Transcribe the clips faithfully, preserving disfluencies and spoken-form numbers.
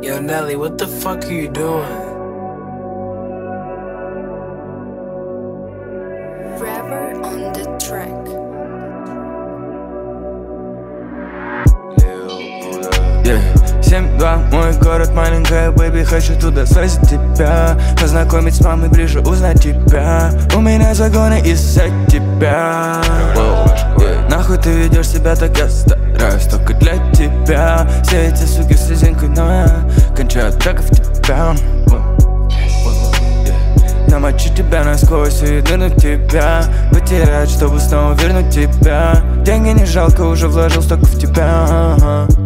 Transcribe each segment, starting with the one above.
Yo, Nelly, what the fuck are you doing? Rapper on the track. Yeah. семь два, мой город, маленькая бэйби, хочу туда свозить тебя. Познакомить с мамой ближе, узнать тебя. У меня загоны из-за тебя. Воу, yeah. Нахуй ты ведешь себя так, я стараюсь только для тебя. Все эти суки слезинкой, но я кончаю от треков тебя. Намочить тебя насквозь и вернуть тебя. Потерять, чтобы снова вернуть тебя. Деньги не жалко, уже вложил столько в тебя.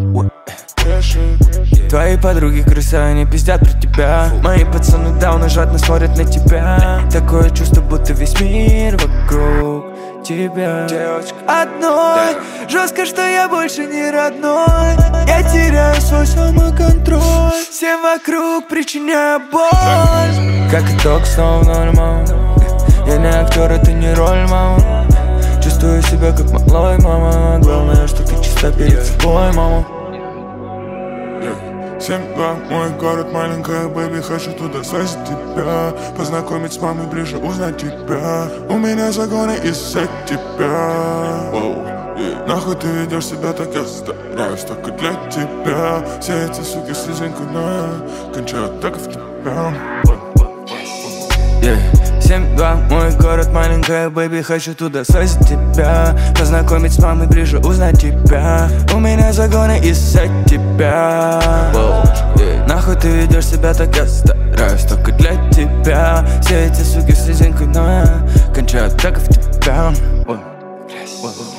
Твои подруги крыса, они пиздят про тебя. Мои пацаны дауны жадно смотрят на тебя. Такое чувство, будто весь мир вокруг тебя. Девочка одной, жестко, что я больше не родной. Я теряю свой самоконтроль. Всем вокруг причиняю боль. Как итог, снова нормал. Я не актер, это не роль, мама. Чувствую себя как малой, мама. Главное, что ты чиста перед собой, мама. семь два, мой город, маленькая бэйби, хочу туда свозить тебя. Познакомить с мамой ближе, узнать тебя. У меня загоны из-за тебя. Воу, yeah. Нахуй ты ведешь себя так, я стараюсь только для тебя. Все эти суки слезинкой, но я кончаю так в тебя. Yeah. семь два, мой город, маленькая бэйби, хочу туда свозить тебя. Познакомить с мамой ближе, узнать тебя. У меня загоны из-за тебя. Воу, yeah. Нахуй ты ведешь себя так, я стараюсь только для тебя. Все эти суки слезинкой, но я кончаю так в тебя. Воу.